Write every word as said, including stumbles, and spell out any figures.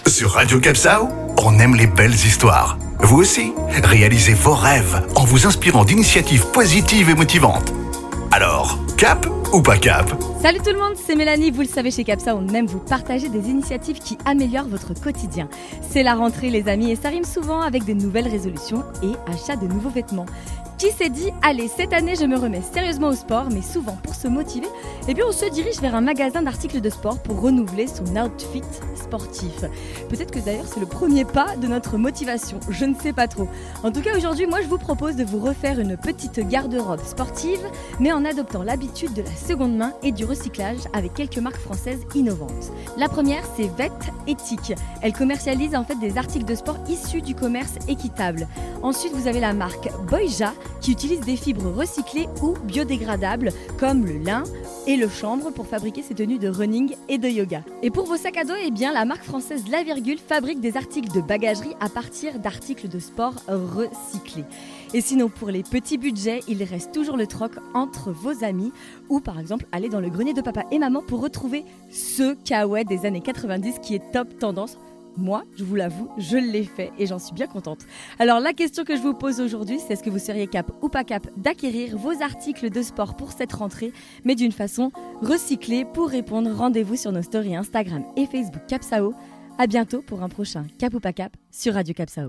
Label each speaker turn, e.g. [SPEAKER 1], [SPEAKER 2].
[SPEAKER 1] Sur Radio Capsao, on aime les belles histoires. Vous aussi, réalisez vos rêves en vous inspirant d'initiatives positives et motivantes. Alors, cap ou pas cap?
[SPEAKER 2] Salut tout le monde, c'est Mélanie. Vous le savez, chez Capsao, on aime vous partager des initiatives qui améliorent votre quotidien. C'est la rentrée les amis et ça rime souvent avec des nouvelles résolutions et achat de nouveaux vêtements. Qui s'est dit, allez, cette année je me remets sérieusement au sport, mais souvent pour se motiver, eh bien on se dirige vers un magasin d'articles de sport pour renouveler son outfit sportif. Peut-être que d'ailleurs c'est le premier pas de notre motivation, je ne sais pas trop. En tout cas aujourd'hui, moi je vous propose de vous refaire une petite garde-robe sportive, mais en adoptant l'habitude de la seconde main et du recyclage avec quelques marques françaises innovantes. La première, c'est Vet Éthique. Elle commercialise en fait des articles de sport issus du commerce équitable. Ensuite, vous avez la marque Boyja, qui utilise des fibres recyclées ou biodégradables comme le lin et le chanvre pour fabriquer ses tenues de running et de yoga. Et pour vos sacs à dos, eh bien, la marque française La Virgule fabrique des articles de bagagerie à partir d'articles de sport recyclés. Et sinon, pour les petits budgets, il reste toujours le troc entre vos amis ou par exemple aller dans le grenier de papa et maman pour retrouver ce kawaii des années quatre-vingt-dix qui est top tendance. Moi, je vous l'avoue, je l'ai fait et j'en suis bien contente. Alors la question que je vous pose aujourd'hui, c'est est-ce que vous seriez cap ou pas cap d'acquérir vos articles de sport pour cette rentrée, mais d'une façon recyclée? Pour répondre, rendez-vous sur nos stories Instagram et Facebook Capsao. À bientôt pour un prochain Cap ou pas cap sur Radio Capsao.